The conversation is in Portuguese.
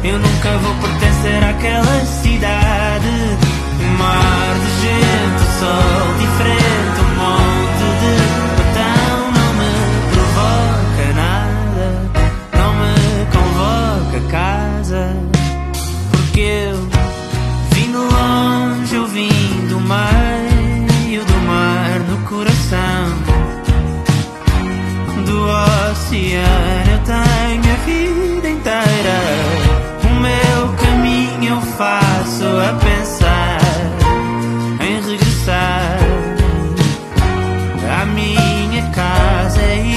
Eu nunca vou pertencer àquela cidade. Um mar de gente, o sol diferente, um monte de botão. Não me provoca nada, não me convoca a casa. Porque eu vim de longe, eu vim do meio do mar no coração do oceano. Eu tenho a vida inteira, o meu caminho eu faço a pensar em regressar à minha casa.